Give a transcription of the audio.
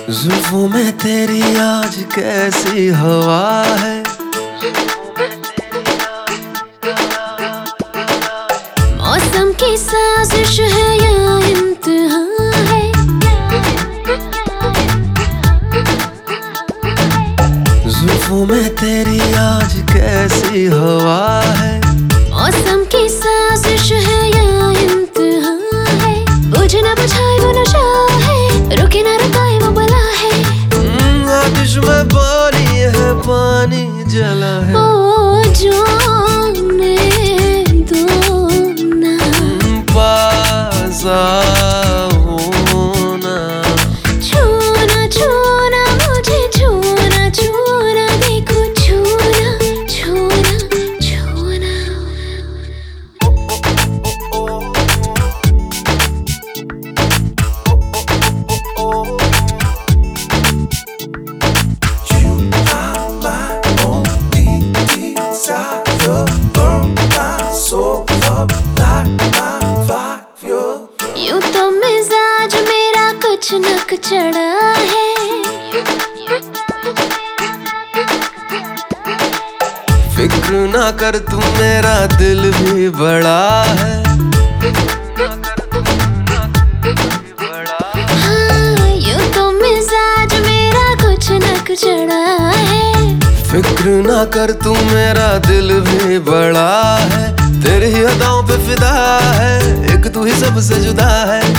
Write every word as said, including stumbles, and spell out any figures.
जुल्फों में तेरी आज कैसी हवा है, मौसम की साजिश है या इम्तिहान है। जुल्फों में तेरी आज कैसी हवा है, मौसम की साजिश है या इम्तिहान है। बुझे ना बुझाए वो नशा है, रुके ना रुकाए वो बला है। आतिश में पानी है, पानी जला है। ओ जाने दो ना, पास आओ ना, छूना छूना मुझे छूना छूना, देखो छूना छूना छूना। यूं तो मिजाज मेरा कुछ नक चढ़ा है, फिक्र ना कर तू मेरा दिल भी बड़ा है। हाँ यूं तो मिजाज मेरा कुछ नक चढ़ा है। फिक्र ना कर तू मेरा दिल भी बड़ा है, तेरी ही अदाओं पे फिदा है, एक तू ही सबसे जुदा है।